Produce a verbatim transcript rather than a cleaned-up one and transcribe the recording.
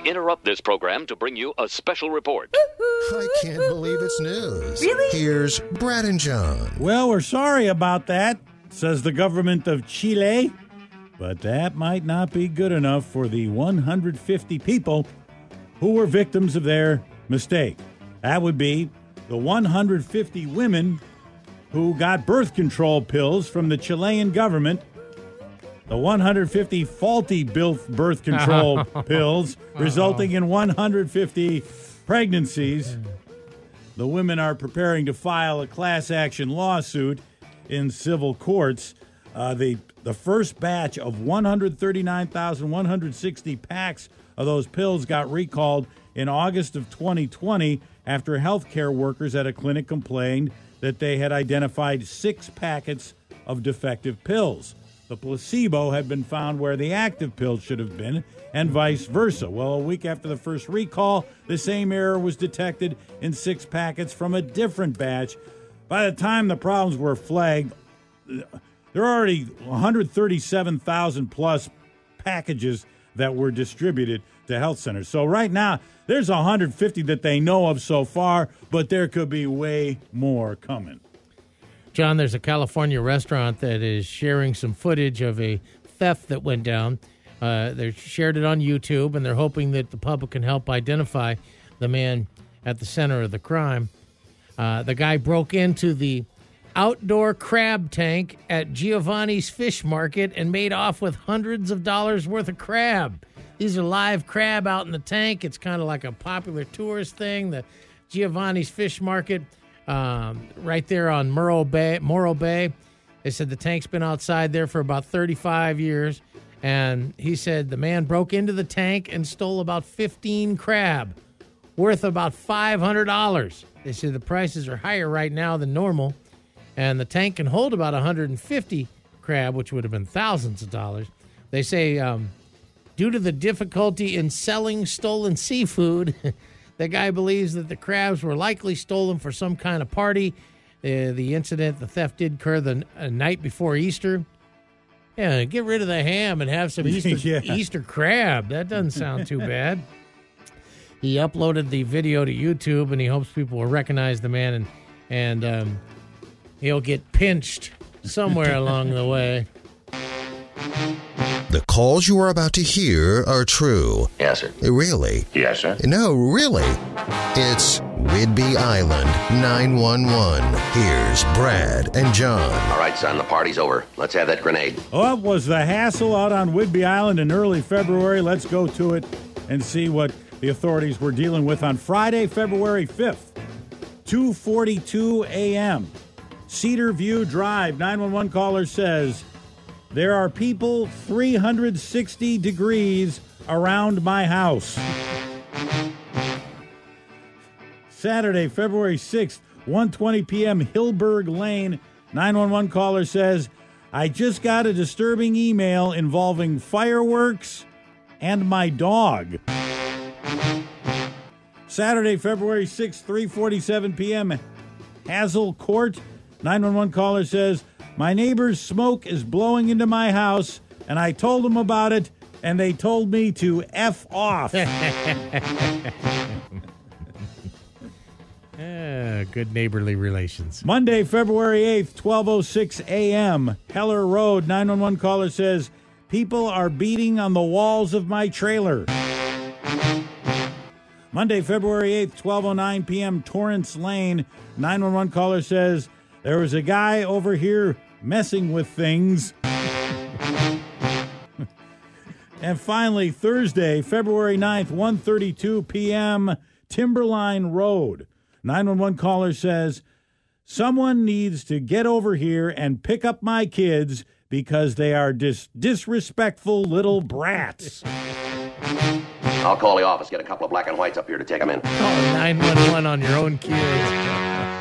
interrupt this program to bring you a special report. I can't believe it's news. Really? Here's Brad and John. Well, we're sorry about that, says the government of Chile. But that might not be good enough for the one hundred fifty people who were victims of their mistake. That would be the one hundred fifty women who got birth control pills from the Chilean government, the one hundred fifty faulty birth control pills, resulting in one hundred fifty pregnancies. The women are preparing to file a class action lawsuit in civil courts. Uh, the the first batch of one hundred thirty-nine thousand one hundred sixty packs of those pills got recalled in August of twenty twenty after healthcare workers at a clinic complained that they had identified six packets of defective pills. The placebo had been found where the active pills should have been, and vice versa. Well, a week after the first recall, the same error was detected in six packets from a different batch. By the time the problems were flagged, there are already one hundred thirty-seven thousand plus packages that were distributed to health centers. So right now, there's one hundred fifty that they know of so far, but there could be way more coming. John, there's a California restaurant that is sharing some footage of a theft that went down. Uh, they shared it on YouTube, and they're hoping that the public can help identify the man at the center of the crime. Uh, the guy broke into the outdoor crab tank at Giovanni's Fish Market and made off with hundreds of dollars worth of crab. These are live crab out in the tank. It's kind of like a popular tourist thing. The Giovanni's Fish Market, um, right there on Morro Bay. Morro Bay. They said the tank's been outside there for about thirty-five years. And he said the man broke into the tank and stole about fifteen crab, worth about five hundred dollars. They said the prices are higher right now than normal. And the tank can hold about one hundred fifty crab, which would have been thousands of dollars. They say um, due to the difficulty in selling stolen seafood, the guy believes that the crabs were likely stolen for some kind of party. Uh, the incident, the theft did occur the uh, night before Easter. Yeah, get rid of the ham and have some Easter, yeah. Easter crab. That doesn't sound too bad. He uploaded the video to YouTube, and he hopes people will recognize the man, and, and um, he'll get pinched somewhere along the way. The calls you are about to hear are true. Yes, sir. Really? Yes, sir. No, really. It's Whidbey Island nine one one. Here's Brad and John. All right, son, the party's over. Let's have that grenade. What was the hassle out on Whidbey Island in early February? Let's go to it and see what the authorities were dealing with on Friday, February fifth, two forty-two a.m. Cedar View Drive, nine one one caller says, there are people three hundred sixty degrees around my house. Saturday, February sixth, one twenty p.m., Hillberg Lane, nine one one caller says, I just got a disturbing email involving fireworks and my dog. Saturday, February sixth, three forty-seven p.m., Hazel Court, nine one one caller says, my neighbor's smoke is blowing into my house, and I told them about it, and they told me to F off. uh, good neighborly relations. Monday, February eighth, twelve oh six a.m., Heller Road, nine one one caller says, people are beating on the walls of my trailer. Monday, February eighth, twelve oh nine p.m., Torrance Lane, nine one one caller says, there was a guy over here messing with things. And finally, Thursday, February ninth, one thirty-two p.m., Timberline Road. nine one one caller says, someone needs to get over here and pick up my kids because they are dis- disrespectful little brats. I'll call the office, get a couple of black and whites up here to take them in. Call nine one one on your own kids.